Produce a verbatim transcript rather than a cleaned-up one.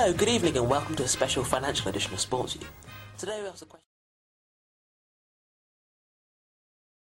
Hello, good evening and welcome to a special financial edition of Sports View. Today we have a question